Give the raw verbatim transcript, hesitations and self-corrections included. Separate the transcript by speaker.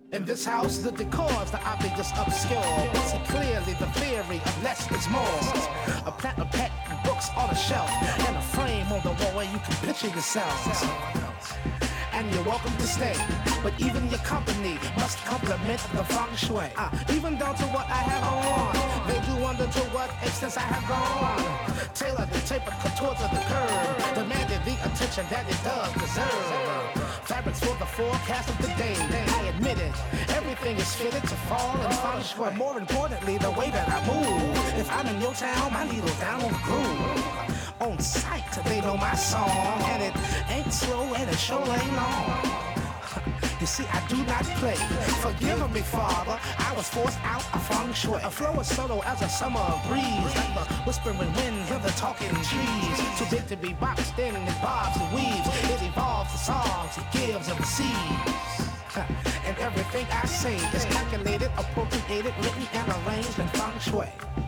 Speaker 1: In this house, the decor's the obvious obscure. See clearly the theory of less is more. A plant of pet books on a shelf, and a frame on the wall where you can picture yourselves. And you're welcome to stay, but even your company must complement the feng shui. Uh, even down to what I have on, they do wonder to what extent I have gone. Tailored and tapered contours of the curve, demanded the attention that it does deserve. Fabrics for the forecast of the day, I admit it, everything is fitted to fall in feng shui. More importantly, the way that I move. If I'm in your town, my needle's down on the groove. On sight, they know my song, and it ain't slow and it sure ain't long. You see, I do not play. Forgive me, Father, I was forced out of feng shui. A flow as subtle as a summer breeze, like the whispering winds of the talking trees. Too big to be boxed in, it bobs and weaves. It evolves the songs it gives and receives. And everything I say is calculated, appropriated, written, and arranged in feng shui.